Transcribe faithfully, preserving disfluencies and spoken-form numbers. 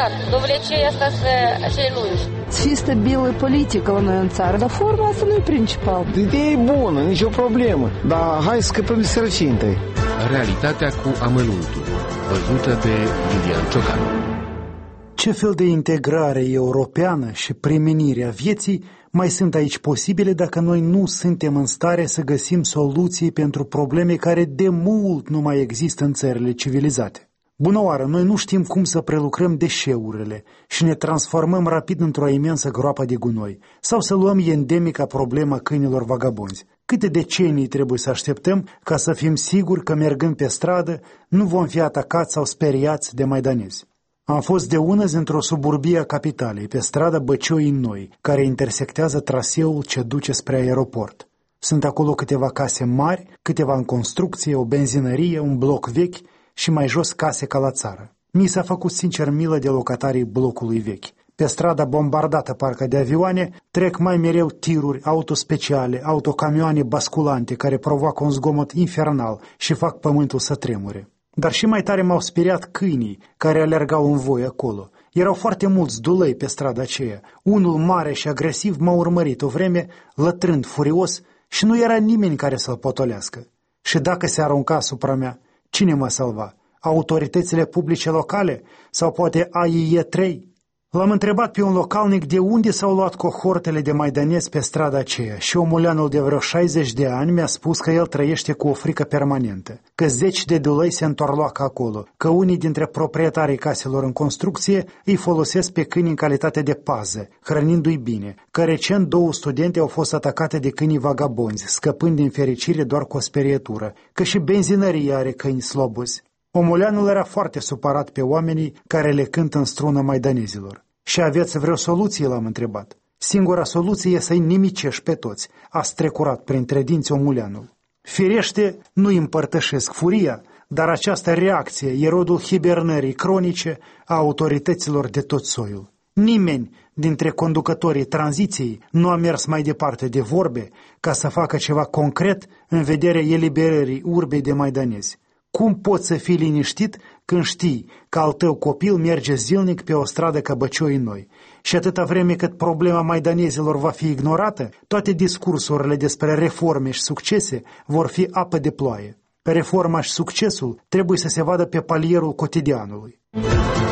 păcat. Dovlecei asta să cei lungi. Să fie stabilă politică la noi în țară, dar forma asta nu e principal. Ideea e bună, nicio problemă, dar hai să scăpăm de sărăcie întâi. Realitatea cu amănuntul, văzută de Lilian Ciocanu. Ce fel de integrare europeană și premenirea vieții mai sunt aici posibile dacă noi nu suntem în stare să găsim soluții pentru probleme care de mult nu mai există în țările civilizate? Bună oară, noi nu știm cum să prelucrăm deșeurile și ne transformăm rapid într-o imensă groapă de gunoi sau să luăm endemica problema câinilor vagabonzi. Câte decenii trebuie să așteptăm ca să fim siguri că mergând pe stradă nu vom fi atacați sau speriați de maidanezi? Am fost de unăzi într-o suburbie a capitalei, pe strada Băcioi-Noi, care intersectează traseul ce duce spre aeroport. Sunt acolo câteva case mari, câteva în construcție, o benzinărie, un bloc vechi și mai jos case ca la țară. Mi s-a făcut sincer milă de locatarii blocului vechi. Pe strada bombardată parcă de avioane trec mai mereu tiruri, autospeciale, autocamioane basculante care provoacă un zgomot infernal și fac pământul să tremure. Dar și mai tare m-au speriat câinii care alergau în voi acolo. Erau foarte mulți dulei pe strada aceea. Unul mare și agresiv m-a urmărit o vreme, lătrând furios, și nu era nimeni care să-l potolească. Și dacă se arunca asupra mea, cine mă salva? Autoritățile publice locale? Sau poate A I E trei? L-am întrebat pe un localnic de unde s-au luat cohortele de maidanezi pe strada aceea și omuleanul de vreo șaizeci de ani mi-a spus că el trăiește cu o frică permanentă, că zeci de dulei se întorloacă acolo, că unii dintre proprietarii caselor în construcție îi folosesc pe câini în calitate de pază, hrănindu-i bine, că recent două studente au fost atacate de câinii vagabonzi, scăpând din fericire doar cu o sperietură, că și benzinăria are câini slobozi. Omuleanul era foarte supărat pe oamenii care le cântă în strună maidanezilor. Și aveți vreo soluție, l-am întrebat. Singura soluție e să-i nimicești pe toți, a strecurat printre dinți omuleanul. Firește, nu împărtășesc furia, dar această reacție e rodul hibernării cronice a autorităților de tot soiul. Nimeni dintre conducătorii tranziției nu a mers mai departe de vorbe ca să facă ceva concret în vederea eliberării urbei de maidanezi. Cum poți să fii liniștit când știi că al tău copil merge zilnic pe o stradă ca Băcioi-Noi? Și atâta vreme cât problema maidanezilor va fi ignorată, toate discursurile despre reforme și succese vor fi apă de ploaie. Reforma și succesul trebuie să se vadă pe palierul cotidianului.